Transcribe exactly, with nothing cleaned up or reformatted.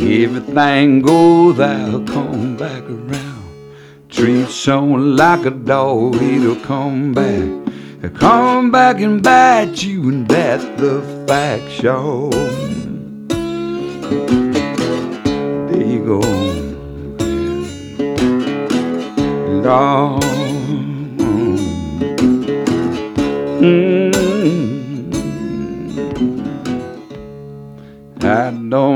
Everything goes, I'll come back around. Treat someone like a dog, it'll come back. He'll come back and bite you, and that's the fact, sure. There you go. Lord. Mm. I don't